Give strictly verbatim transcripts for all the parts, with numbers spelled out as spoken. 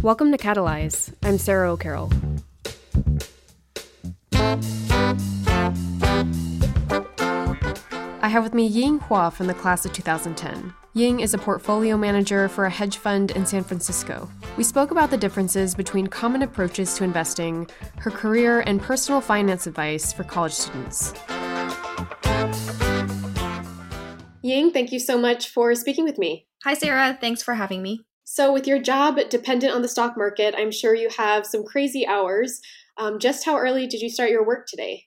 Welcome to Catalyze. I'm Sarah O'Carroll. I have with me Ying Hua from the class of two thousand ten. Ying is a portfolio manager for a hedge fund in San Francisco. We spoke about the differences between common approaches to investing, her career, and personal finance advice for college students. Ying, thank you so much for speaking with me. Hi, Sarah. Thanks for having me. So with your job dependent on the stock market, I'm sure you have some crazy hours. Um, just how early did you start your work today?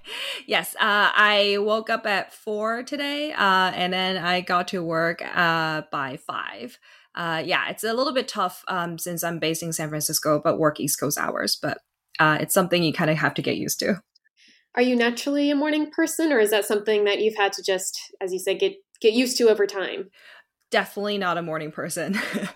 Yes, uh, I woke up at four today, uh, and then I got to work uh, by five. Uh, yeah, it's a little bit tough um, since I'm based in San Francisco, but work East Coast hours. But uh, it's something you kind of have to get used to. Are you naturally a morning person, or is that something that you've had to just, as you said, get get used to over time? Definitely not a morning person. uh,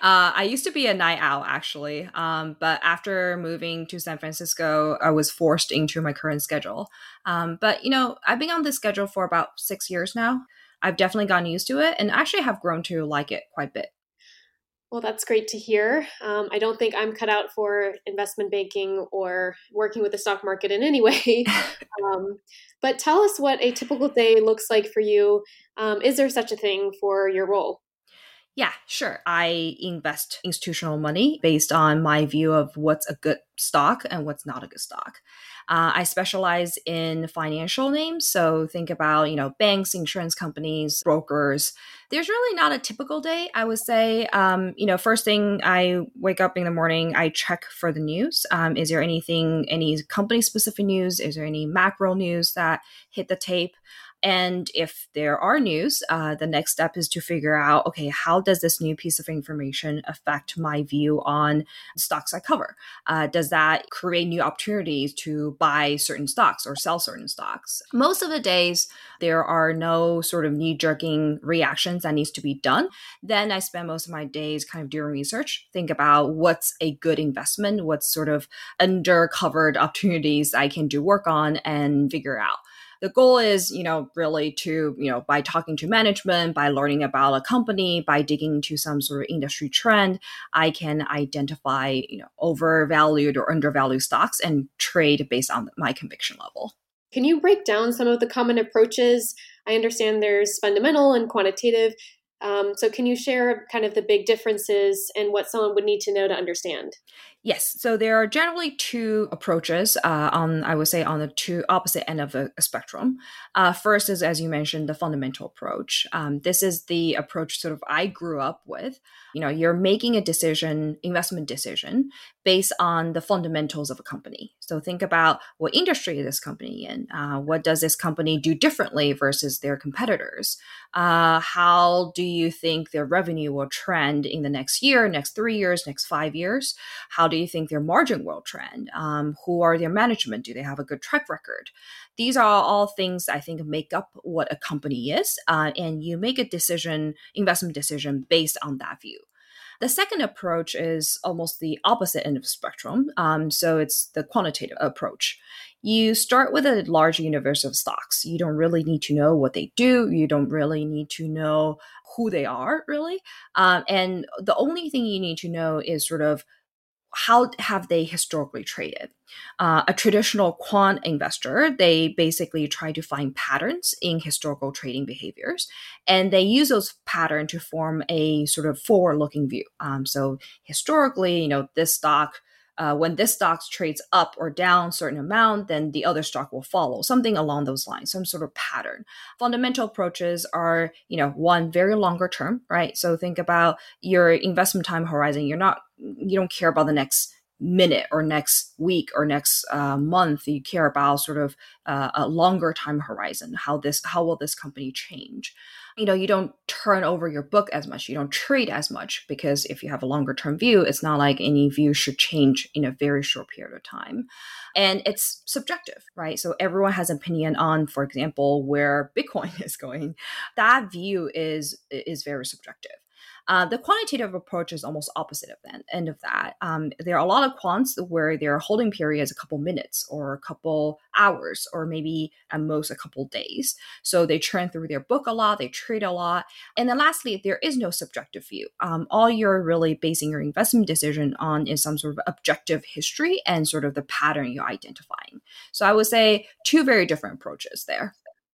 I used to be a night owl, actually. Um, but after moving to San Francisco, I was forced into my current schedule. Um, but, you know, I've been on this schedule for about six years now. I've definitely gotten used to it and actually have grown to like it quite a bit. Well, that's great to hear. Um, I don't think I'm cut out for investment banking or working with the stock market in any way. um, but tell us what a typical day looks like for you. Um, is there such a thing for your role? Yeah, sure. I invest institutional money based on my view of what's a good stock and what's not a good stock. Uh, I specialize in financial names. So think about, you know, banks, insurance companies, brokers. There's really not a typical day, I would say. Um, you know, first thing I wake up in the morning, I check for the news. Um, is there anything, any company specific news? Is there any macro news that hit the tape? And if there are news, uh, the next step is to figure out, okay, how does this new piece of information affect my view on stocks I cover? Uh, does that create new opportunities to buy certain stocks or sell certain stocks? Most of the days, there are no sort of knee-jerking reactions that needs to be done. Then I spend most of my days kind of doing research, think about what's a good investment, what's sort of undercovered opportunities I can do work on and figure out. The goal is, you know, really to, you know, by talking to management, by learning about a company, by digging into some sort of industry trend, I can identify, you know, overvalued or undervalued stocks and trade based on my conviction level. Can you break down some of the common approaches? I understand there's fundamental and quantitative. Um, so can you share kind of the big differences and what someone would need to know to understand? Yes. So there are generally two approaches uh, on, I would say, on the two opposite end of the spectrum. Uh, first is, as you mentioned, the fundamental approach. Um, this is the approach sort of I grew up with. You know, you're making a decision, investment decision, based on the fundamentals of a company. So think about what industry is this company in? Uh, what does this company do differently versus their competitors? Uh, how do you think their revenue will trend in the next year, next three years, next five years? How do you think their margin will trend? Um, who are their management? Do they have a good track record? These are all things I think make up what a company is. Uh, and you make a decision, investment decision based on that view. The second approach is almost the opposite end of the spectrum. Um, so it's the quantitative approach. You start with a large universe of stocks. You don't really need to know what they do. You don't really need to know who they are, really. Um, and the only thing you need to know is sort of how have they historically traded? Uh, a traditional quant investor, they basically try to find patterns in historical trading behaviors, and they use those patterns to form a sort of forward-looking view. Um, so historically, you know, this stock, uh, when this stock trades up or down a certain amount, then the other stock will follow, something along those lines, some sort of pattern. Fundamental approaches are, you know, one, very longer term, right? So think about your investment time horizon. You're not, you don't care about the next minute or next week or next uh, month. You care about sort of uh, a longer time horizon. How this, how will this company change? You know, you don't turn over your book as much. You don't trade as much because if you have a longer term view, it's not like any view should change in a very short period of time. And it's subjective, right? So everyone has an opinion on, for example, where Bitcoin is going. That view is, is very subjective. Uh, the quantitative approach is almost opposite of that end of that. Um, there are a lot of quants where their holding period is a couple minutes or a couple hours or maybe at most a couple days. So they churn through their book a lot, they trade a lot. And then lastly, there is no subjective view. Um, all you're really basing your investment decision on is some sort of objective history and sort of the pattern you're identifying. So I would say two very different approaches there.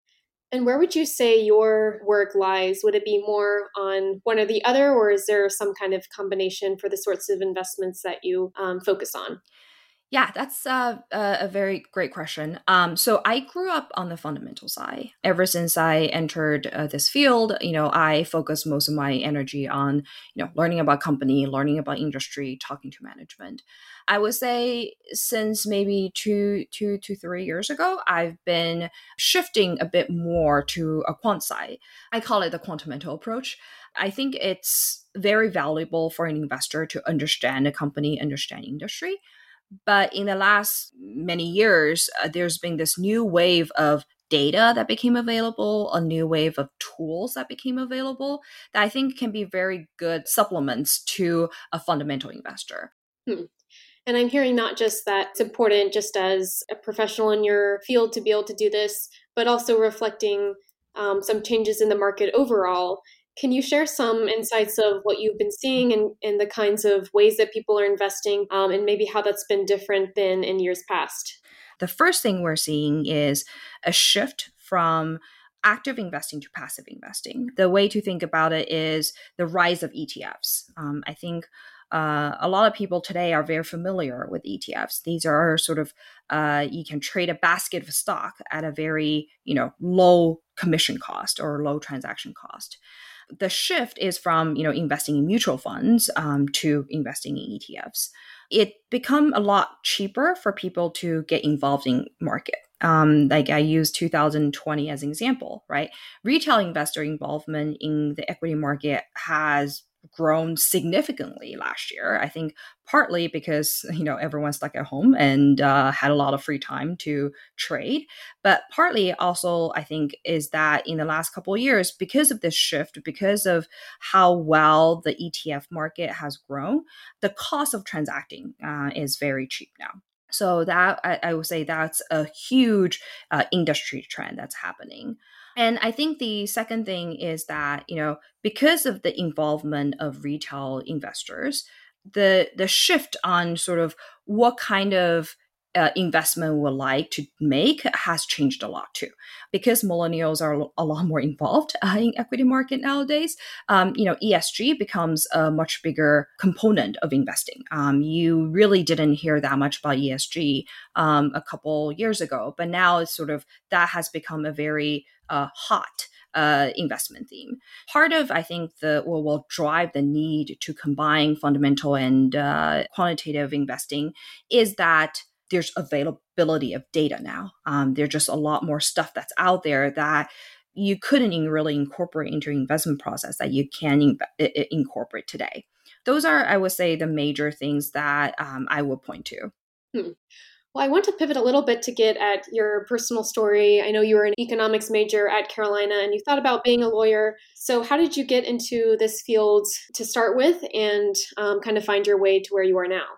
And where would you say your work lies? Would it be more on one or the other, or is there some kind of combination for the sorts of investments that you um, focus on? Yeah, that's uh, a, a very great question. Um, so I grew up on the fundamental side. Ever since I entered uh, this field, you know, I focus most of my energy on, you know, learning about company, learning about industry, talking to management. I would say since maybe two, two to three years ago, I've been shifting a bit more to a quant side. I call it the quantamental approach. I think it's very valuable for an investor to understand a company, understand industry. But in the last many years, uh, there's been this new wave of data that became available, a new wave of tools that became available that I think can be very good supplements to a fundamental investor. Hmm. And I'm hearing not just that it's important just as a professional in your field to be able to do this, but also reflecting um, some changes in the market overall. Can you share some insights of what you've been seeing and, and the kinds of ways that people are investing um, and maybe how that's been different than in years past? The first thing we're seeing is a shift from active investing to passive investing. The way to think about it is the rise of E T Fs. Um, I think uh, a lot of people today are very familiar with E T Fs. These are sort of, uh, you can trade a basket of stock at a very, you know, low commission cost or low transaction cost. The shift is from, you know, investing in mutual funds um, to investing in E T Fs. It become a lot cheaper for people to get involved in market. Um, like I use two thousand twenty as an example, right? Retail investor involvement in the equity market has grown significantly last year. I think partly because, you know, everyone's stuck at home and uh, had a lot of free time to trade, but partly also I think is that in the last couple of years, because of this shift, because of how well the E T F market has grown, the cost of transacting uh, is very cheap now. So that I, I would say that's a huge uh, industry trend that's happening. And I think the second thing is that, you know, because of the involvement of retail investors, the the shift on sort of what kind of uh, investment would like to make has changed a lot too, because millennials are a lot more involved uh, in equity market nowadays. Um, you know, E S G becomes a much bigger component of investing. Um, you really didn't hear that much about E S G um, a couple years ago, but now it's sort of that has become a very uh, hot uh, investment theme. Part of, I think, the what will drive the need to combine fundamental and uh, quantitative investing is that there's availability of data now. Um, there's just a lot more stuff that's out there that you couldn't really incorporate into your investment process that you can in- incorporate today. Those are, I would say, the major things that um, I would point to. Hmm. Well, I want to pivot a little bit to get at your personal story. I know you were an economics major at Carolina and you thought about being a lawyer. So, how did you get into this field to start with and um, kind of find your way to where you are now?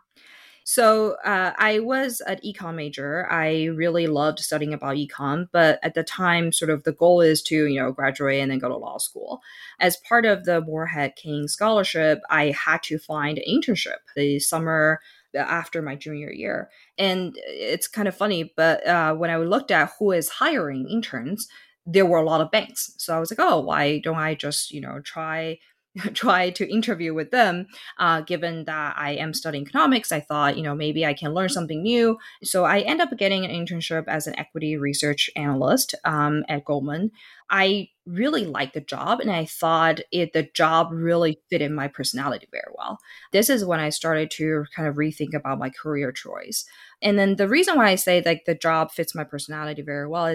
So uh, I was an econ major. I really loved studying about econ, but at the time, sort of the goal is to, you know, graduate and then go to law school. As part of the Morehead King Scholarship, I had to find an internship the summer after my junior year. And it's kind of funny, but uh, when I looked at who is hiring interns, there were a lot of banks. So I was like, oh, why don't I just, you know, try try to interview with them. Uh, given that I am studying economics, I thought, you know, maybe I can learn something new. So I end up getting an internship as an equity research analyst um, at Goldman. I really liked the job and I thought it the job really fitted my personality very well. This is when I started to kind of rethink about my career choice. And then the reason why I say like the job fits my personality very well is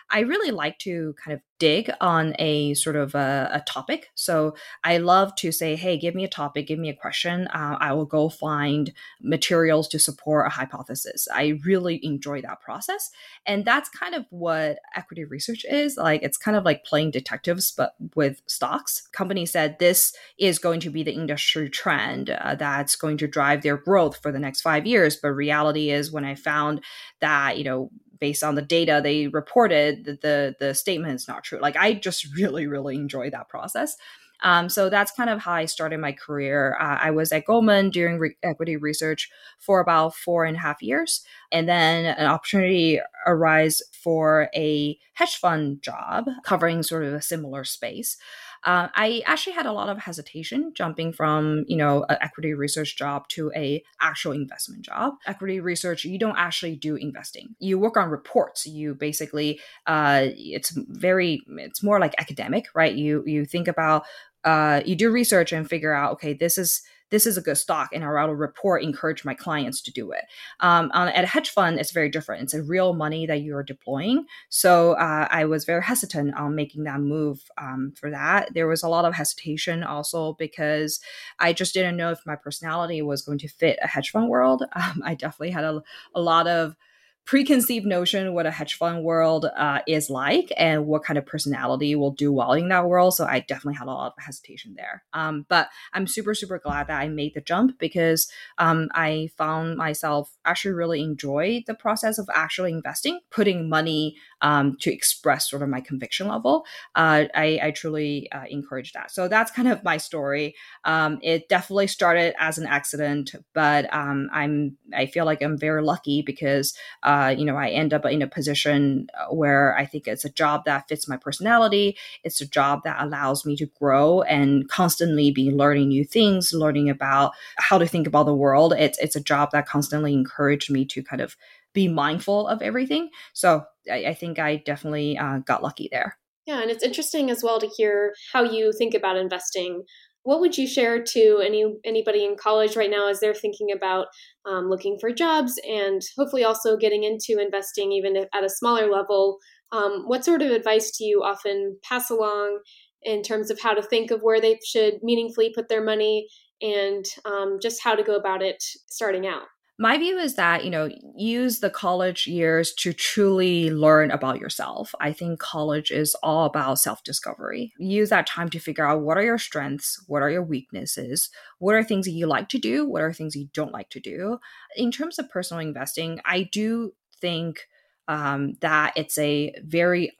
I really like to kind of dig on a sort of a, a topic. So I love to say, hey, give me a topic, give me a question. Uh, I will go find materials to support a hypothesis. I really enjoy that process. And that's kind of what equity research is. Like, it's kind of like playing detectives, but with stocks. Company said this is going to be the industry trend uh, that's going to drive their growth for the next five years. But reality is, when I found that, you know, based on the data they reported, that the the statement is not true. Like, I just really, really enjoy that process. Um, so that's kind of how I started my career. Uh, I was at Goldman doing re- equity research for about four and a half years. And then an opportunity arose for a hedge fund job covering sort of a similar space. Uh, I actually had a lot of hesitation jumping from, you know, an equity research job to a actual investment job. Equity research, you don't actually do investing. You work on reports. You basically, uh, it's very, it's more like academic, right? You you think about, uh, you do research and figure out, okay, this is this is a good stock, and I'll write a report, encourage my clients to do it. Um, on, at a hedge fund, it's very different. It's a real money that you're deploying. So uh, I was very hesitant on making that move um, for that. There was a lot of hesitation also because I just didn't know if my personality was going to fit a hedge fund world. Um, I definitely had a, a lot of preconceived notion what a hedge fund world uh, is like and what kind of personality will do well in that world. So I definitely had a lot of hesitation there. Um, but I'm super, super glad that I made the jump because um, I found myself actually really enjoy the process of actually investing, putting money um, to express sort of my conviction level. Uh, I, I truly uh, encourage that. So that's kind of my story. Um, it definitely started as an accident, but um, I'm I feel like I'm very lucky because uh, you know I end up in a position where I think it's a job that fits my personality. It's a job that allows me to grow and constantly be learning new things, learning about how to think about the world. It's it's a job that constantly encouraged me to kind of be mindful of everything. So I, I think I definitely uh, got lucky there. Yeah, and it's interesting as well to hear how you think about investing. What would you share to any anybody in college right now as they're thinking about um, looking for jobs and hopefully also getting into investing even if at a smaller level? Um, what sort of advice do you often pass along in terms of how to think of where they should meaningfully put their money and um, just how to go about it starting out? My view is that, you know, use the college years to truly learn about yourself. I think college is all about self-discovery. Use that time to figure out what are your strengths, what are your weaknesses, what are things that you like to do, what are things you don't like to do. In terms of personal investing, I do think um, that it's a very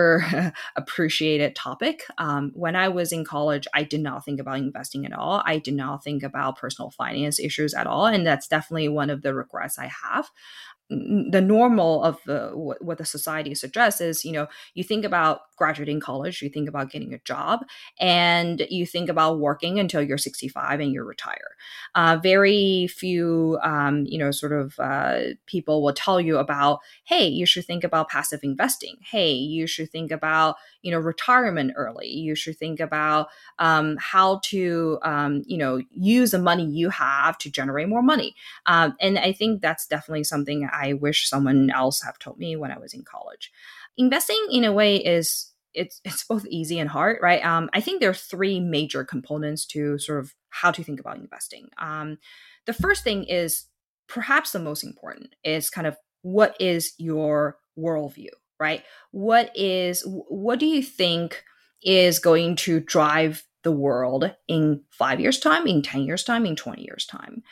underappreciated topic. Um, when I was in college, I did not think about investing at all. I did not think about personal finance issues at all. And that's definitely one of the regrets I have. The normal of the what, what the society suggests is, you know, you think about graduating college, you think about getting a job, and you think about working until you're sixty-five and you retire. Uh, very few, um, you know, sort of uh, people will tell you about, hey, you should think about passive investing. Hey, you should think about, you know, retirement early. You should think about um, how to, um, you know, use the money you have to generate more money. Um, and I think that's definitely something I wish someone else have told me when I was in college. Investing in a way is it's it's both easy and hard, right? Um, I think there are three major components to sort of how to think about investing. Um, the first thing is perhaps the most important is kind of what is your worldview, right? What is what do you think is going to drive the world in five years' time, in ten years' time, in twenty years' time?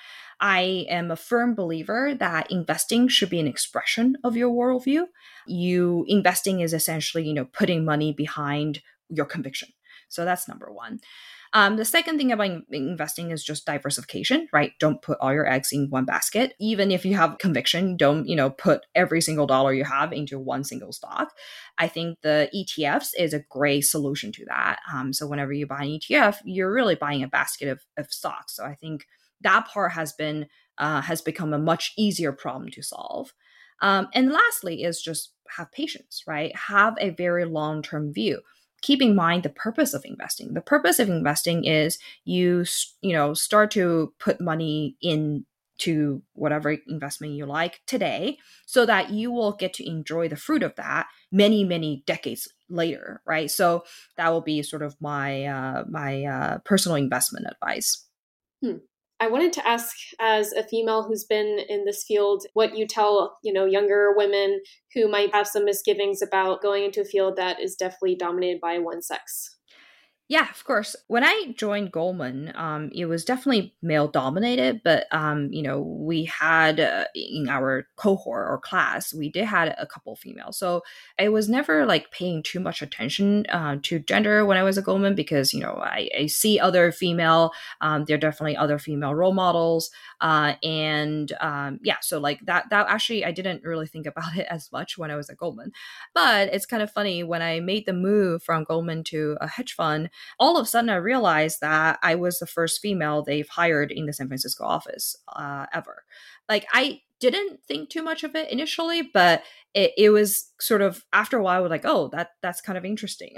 I am a firm believer that investing should be an expression of your worldview. You investing is essentially, you know, putting money behind your conviction. So that's number one. Um, the second thing about in- investing is just diversification, right? Don't put all your eggs in one basket. Even if you have conviction, don't, you know, put every single dollar you have into one single stock. I think the E T Fs is a great solution to that. Um, so whenever you buy an E T F, you're really buying a basket of, of stocks. So I think that part has been uh, has become a much easier problem to solve. Um, and lastly is just have patience, right? Have a very long-term view. Keep in mind the purpose of investing. The purpose of investing is you, you know, start to put money in to whatever investment you like today, so that you will get to enjoy the fruit of that many, many decades later, right? So that will be sort of my uh, my uh, personal investment advice. Hmm. I wanted to ask, as a female who's been in this field, what you tell, you know, younger women who might have some misgivings about going into a field that is definitely dominated by one sex. Yeah, of course. When I joined Goldman, um, it was definitely male dominated, but um, you know, we had uh, in our cohort or class, we did had a couple females. So I was never like paying too much attention uh, to gender when I was at Goldman, because you know I, I see other female. Um, there are definitely other female role models, uh, and um, yeah, so like that. That actually, I didn't really think about it as much when I was at Goldman, but it's kind of funny when I made the move from Goldman to a hedge fund. All of a sudden I realized that I was the first female they've hired in the San Francisco office uh, ever. Like, I didn't think too much of it initially, but it, it was sort of after a while, I was like, oh, that that's kind of interesting.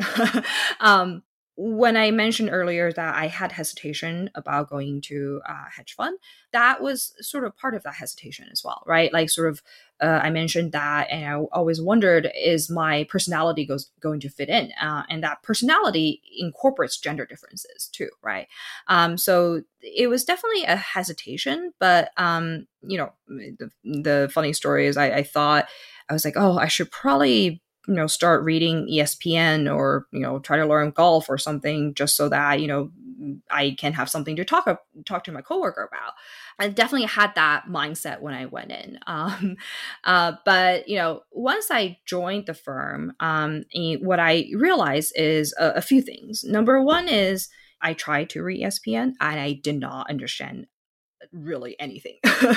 um, when I mentioned earlier that I had hesitation about going to a hedge fund, that was sort of part of that hesitation as well, right? Like, sort of, uh, I mentioned that, and I always wondered, is my personality goes going to fit in? Uh, and that personality incorporates gender differences too, right? Um, so it was definitely a hesitation, but um, you know, the, the funny story is, I, I thought I was like, oh, I should probably you know start reading E S P N, or you know try to learn golf or something, just so that you know I can have something to talk talk to my coworker about. I definitely had that mindset when I went in. Um, uh, but you know, once I joined the firm, um, what I realized is a, a few things. Number one is I tried to read E S P N and I did not understand really anything.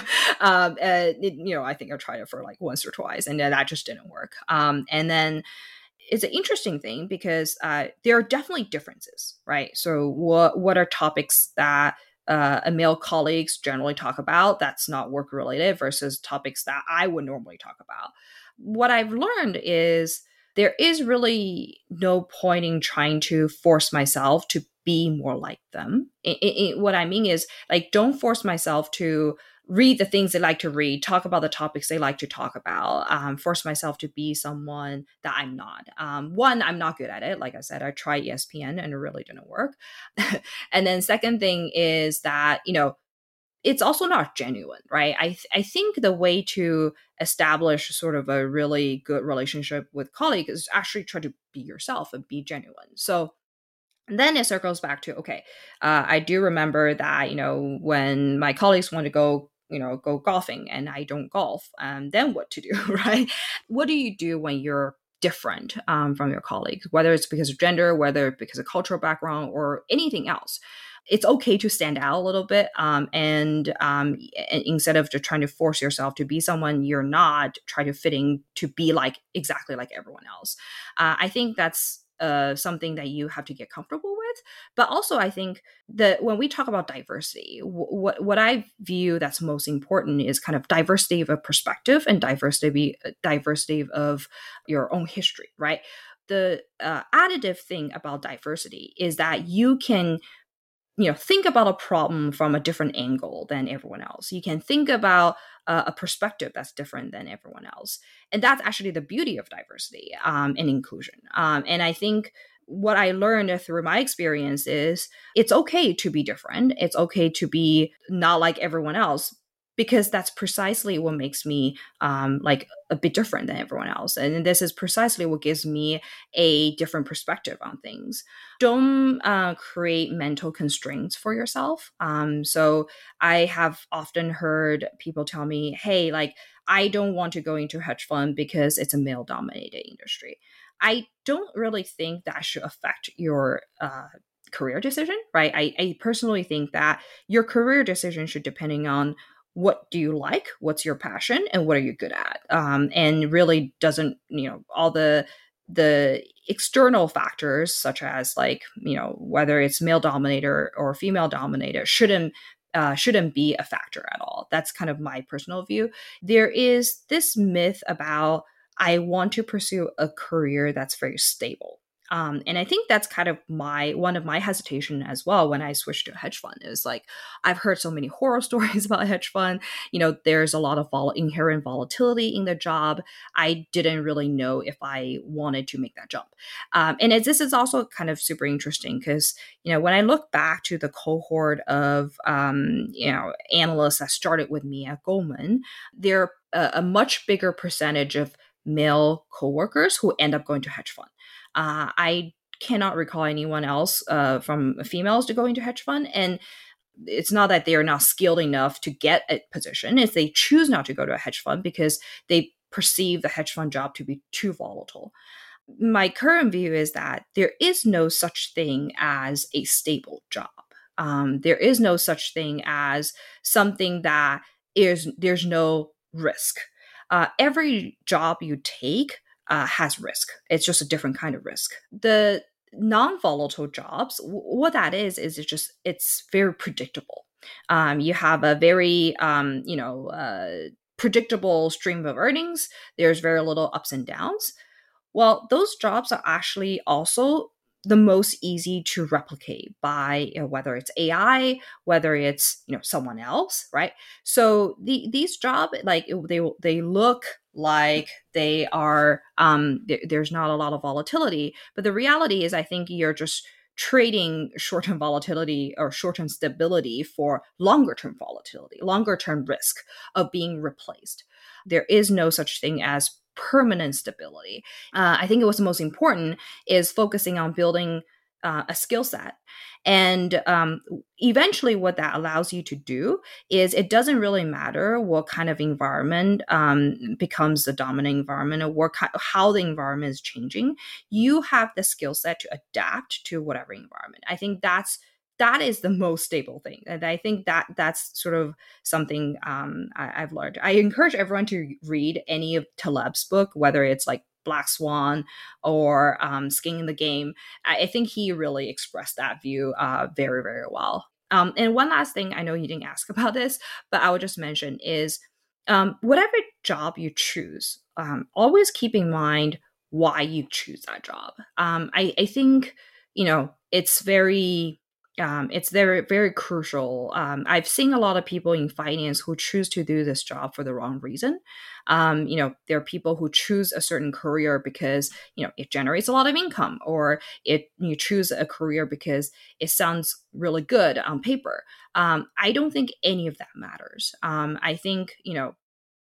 um, and it, you know, I think I tried it for like once or twice, and then that just didn't work. Um, and then it's an interesting thing because uh, there are definitely differences, right? So what what are topics that uh, a male colleagues generally talk about that's not work related versus topics that I would normally talk about? What I've learned is there is really no point in trying to force myself to be more like them. It, it, it- what I mean is, like, don't force myself to read the things they like to read, talk about the topics they like to talk about, um, force myself to be someone that I'm not. Um, one, I'm not good at it. Like I said, I tried E S P N and it really didn't work. And then second thing is that, you know, it's also not genuine, right? I th- I think the way to establish sort of a really good relationship with colleagues is actually try to be yourself and be genuine. So then it circles back to, okay, uh, I do remember that, you know, when my colleagues want to go, you know, go golfing and I don't golf, um, then what to do, right? What do you do when you're different um, from your colleagues, whether it's because of gender, whether because of cultural background or anything else? It's okay to stand out a little bit, um, and um, instead of just trying to force yourself to be someone you're not, try to fit in to be like exactly like everyone else. Uh, I think that's uh, something that you have to get comfortable with. But also, I think that when we talk about diversity, w- what what I view that's most important is kind of diversity of a perspective and diversity diversity of your own history, right? The uh, additive thing about diversity is that you can you know think about a problem from a different angle than everyone else. You can think about uh, a perspective that's different than everyone else, and that's actually the beauty of diversity um, and inclusion. Um, and I think what I learned through my experience is it's okay to be different. It's okay to be not like everyone else, because that's precisely what makes me um, like a bit different than everyone else, and this is precisely what gives me a different perspective on things. Don't uh, create mental constraints for yourself. Um, so I have often heard people tell me, hey, like, I don't want to go into hedge fund because it's a male dominated industry. I don't really think that should affect your uh, career decision, right? I, I personally think that your career decision should depending on what do you like, what's your passion, and what are you good at, um, and really doesn't, you know, all the the external factors such as, like, you know, whether it's male dominator or female dominator shouldn't uh, shouldn't be a factor at all. That's kind of my personal view. There is this myth about I want to pursue a career that's very stable. Um, and I think that's kind of my one of my hesitation as well when I switched to a hedge fund is like I've heard so many horror stories about hedge fund. You know, there's a lot of vol- inherent volatility in the job. I didn't really know if I wanted to make that jump. Um, and it, this is also kind of super interesting because, you know, when I look back to the cohort of, um, you know, analysts that started with me at Goldman, they're a, a much bigger percentage of male coworkers who end up going to hedge fund. Uh, I cannot recall anyone else uh, from females to go into hedge fund. And it's not that they are not skilled enough to get a position. It's they choose not to go to a hedge fund because they perceive the hedge fund job to be too volatile. My current view is that there is no such thing as a stable job. Um, there is no such thing as something that is there's no risk. Uh, every job you take Uh, has risk. It's just a different kind of risk. The non-volatile jobs, w- what that is, is it's just, it's very predictable. Um, you have a very, um, you know, uh, predictable stream of earnings. There's very little ups and downs. Well, those jobs are actually also the most easy to replicate by, you know, whether it's A I, whether it's, you know, someone else, right? So the these jobs, like they they look like they are um there, there's not a lot of volatility, but the reality is I think you're just trading short-term volatility or short-term stability for longer-term volatility, longer-term risk of being replaced. There is no such thing as permanent stability. Uh, I think what's most important is focusing on building uh, a skill set. And um, eventually what that allows you to do is it doesn't really matter what kind of environment um, becomes the dominant environment or what kind, how the environment is changing. You have the skill set to adapt to whatever environment. I think that's that is the most stable thing. And I think that that's sort of something um, I, I've learned. I encourage everyone to read any of Taleb's book, whether it's like Black Swan or um, Skin in the Game. I, I think he really expressed that view uh, very, very well. Um, and one last thing, I know you didn't ask about this, but I would just mention is um, whatever job you choose, um, always keep in mind why you choose that job. Um, I, I think, you know, it's very... Um, it's very, very crucial. Um, I've seen a lot of people in finance who choose to do this job for the wrong reason. Um, you know, there are people who choose a certain career because, you know, it generates a lot of income, or it you choose a career because it sounds really good on paper. Um, I don't think any of that matters. Um, I think, you know,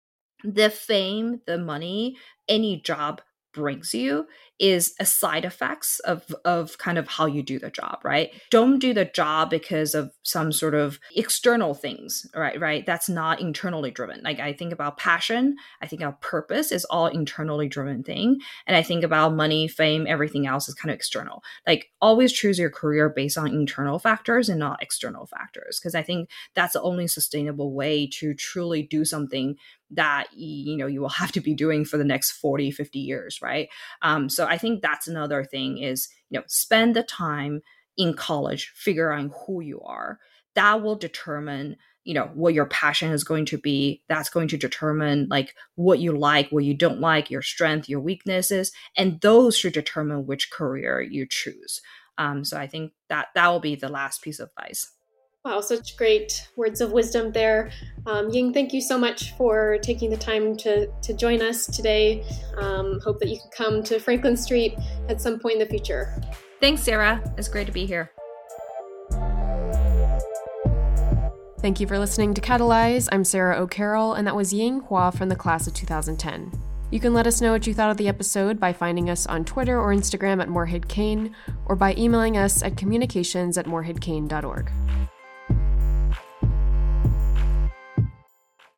the fame, the money, any job brings you is a side effects of of kind of how you do the job, right? Don't do the job because of some sort of external things, right? Right? That's not internally driven. Like I think about passion, I think about purpose is all internally driven thing, and I think about money, fame, everything else is kind of external. Like always choose your career based on internal factors and not external factors, because I think that's the only sustainable way to truly do something that you know you will have to be doing for the next forty, fifty years, right? Um, so I think that's another thing is, you know, spend the time in college, figure out who you are. That will determine, you know, what your passion is going to be. That's going to determine like what you like, what you don't like, your strength, your weaknesses, and those should determine which career you choose. Um, so I think that that will be the last piece of advice. Wow, such great words of wisdom there. Um, Ying, thank you so much for taking the time to, to join us today. Um, hope that you can come to Franklin Street at some point in the future. Thanks, Sarah. It's great to be here. Thank you for listening to Catalyze. I'm Sarah O'Carroll, and that was Ying Hua from the class of two thousand ten. You can let us know what you thought of the episode by finding us on Twitter or Instagram at Moorhead Kane, or by emailing us at communications at moorhead kane dot org.